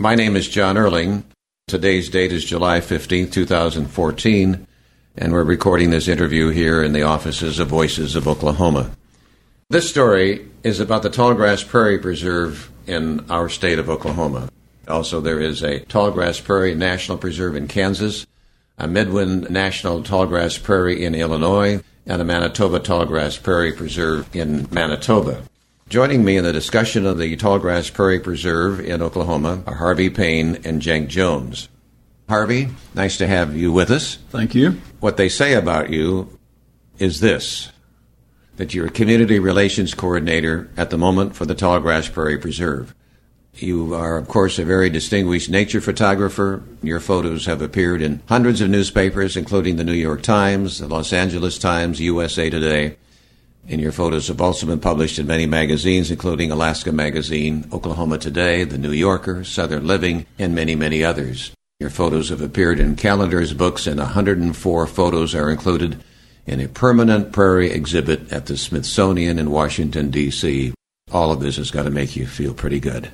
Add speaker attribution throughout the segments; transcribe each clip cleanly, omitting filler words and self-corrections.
Speaker 1: My name is John Erling. Today's date is July 15th, 2014, and we're recording this interview here in the offices of Voices of Oklahoma. This story is about the Tallgrass Prairie Preserve in our state of Oklahoma. Also, there is a Tallgrass Prairie National Preserve in Kansas, a Midwin National Tallgrass Prairie in Illinois, and a Manitoba Tallgrass Prairie Preserve in Manitoba. Joining me in the discussion of the Tallgrass Prairie Preserve in Oklahoma are Harvey Payne and Cenk Jones. Harvey, nice to have you with us.
Speaker 2: Thank you.
Speaker 1: What they say about you is this, that you're a community relations coordinator at the moment for the Tallgrass Prairie Preserve. You are, of course, a very distinguished nature photographer. Your photos have appeared in hundreds of newspapers, including the New York Times, the Los Angeles Times, USA Today. And your photos have also been published in many magazines, including Alaska Magazine, Oklahoma Today, The New Yorker, Southern Living, and many, many others. Your photos have appeared in calendars, books, and 104 photos are included in a permanent prairie exhibit at the Smithsonian in Washington, D.C. All of this has got to make you feel pretty good.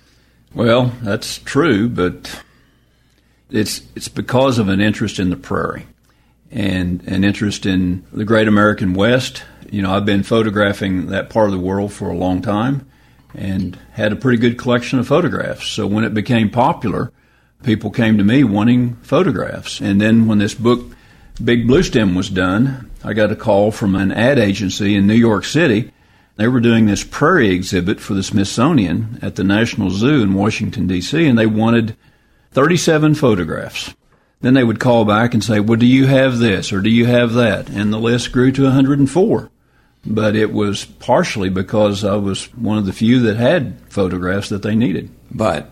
Speaker 2: Well, that's true, but it's because of an interest in the prairie and an interest in the great American West. You know, I've been photographing that part of the world for a long time and had a pretty good collection of photographs. So when it became popular, people came to me wanting photographs. And then when this book, Big Bluestem, was done, I got a call from an ad agency in New York City. They were doing this prairie exhibit for the Smithsonian at the National Zoo in Washington, D.C., and they wanted 37 photographs. Then they would call back and say, well, do you have this or do you have that? And the list grew to 104. But it was partially because I was one of the few that had photographs that they needed.
Speaker 1: But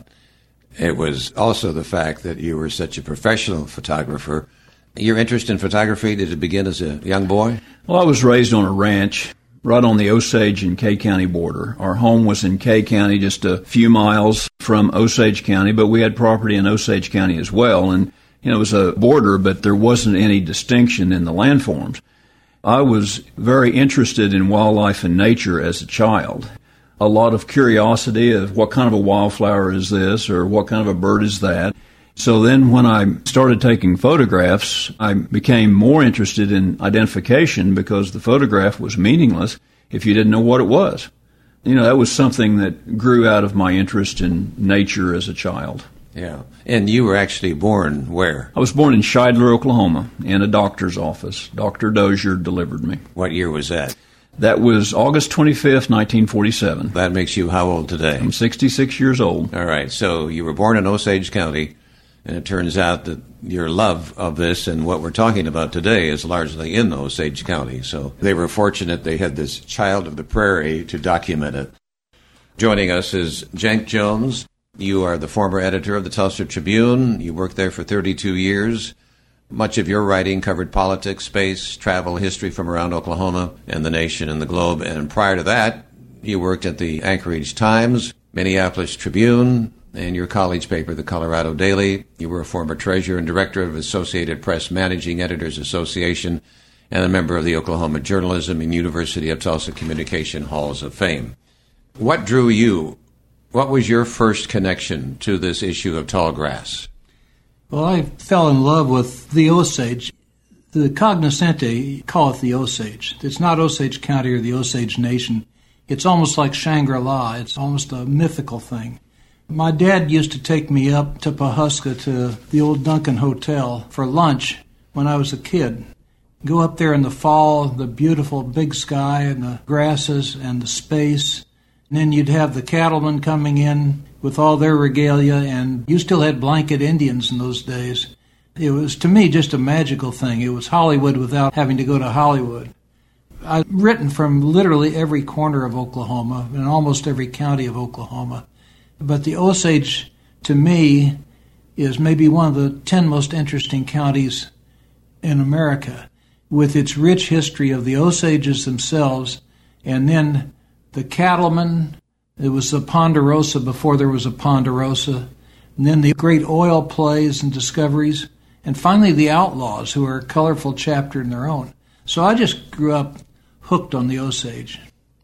Speaker 1: it was also the fact that you were such a professional photographer. Your interest in photography, did it begin as a young boy?
Speaker 2: Well, I was raised on a ranch right on the Osage and Kay County border. Our home was in Kay County, just a few miles from Osage County, but we had property in Osage County as well. And, you know, it was a border, but there wasn't any distinction in the landforms. I was very interested in wildlife and nature as a child. A lot of curiosity of what kind of a wildflower is this or what kind of a bird is that. So then when I started taking photographs, I became more interested in identification because the photograph was meaningless if you didn't know what it was. You know, that was something that grew out of my interest in nature as a child.
Speaker 1: Yeah. And you were actually born where?
Speaker 2: I was born in Shidler, Oklahoma, in a doctor's office. Dr. Dozier delivered me.
Speaker 1: What year was that?
Speaker 2: That was August 25th, 1947.
Speaker 1: That makes you how old today?
Speaker 2: I'm 66 years old.
Speaker 1: All right. So you were born in Osage County, and it turns out that your love of this and what we're talking about today is largely in Osage County. So they were fortunate they had this child of the prairie to document it. Joining us is Cenk Jones. You are the former editor of the Tulsa Tribune. You worked there for 32 years. Much of your writing covered politics, space, travel, history from around Oklahoma and the nation and the globe. And prior to that, you worked at the Anchorage Times, Minneapolis Tribune, and your college paper, the Colorado Daily. You were a former treasurer and director of Associated Press Managing Editors Association and a member of the Oklahoma Journalism and University of Tulsa Communication Halls of Fame. What drew you? What was your first connection to this issue of tall grass?
Speaker 3: Well, I fell in love with the Osage. The cognoscenti call it the Osage. It's not Osage County or the Osage Nation. It's almost like Shangri-La. It's almost a mythical thing. My dad used to take me up to Pawhuska to the old Duncan Hotel for lunch when I was a kid. Go up there in the fall, the beautiful big sky and the grasses and the space. And then you'd have the cattlemen coming in with all their regalia, and you still had blanket Indians in those days. It was, to me, just a magical thing. It was Hollywood without having to go to Hollywood. I've written from literally every corner of Oklahoma and almost every county of Oklahoma. But the Osage, to me, is maybe one of the 10 most interesting counties in America, with its rich history of the Osages themselves, and then the cattlemen. It was the Ponderosa before there was a Ponderosa, and then the great oil plays and discoveries, and finally the outlaws, who are a colorful chapter in their own. So I just grew up hooked on the Osage.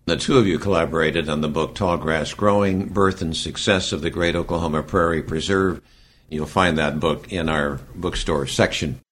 Speaker 1: The two of you collaborated on the book Tallgrass Growing, Birth and Success of the Great Oklahoma Prairie Preserve. You'll find that book in our bookstore section.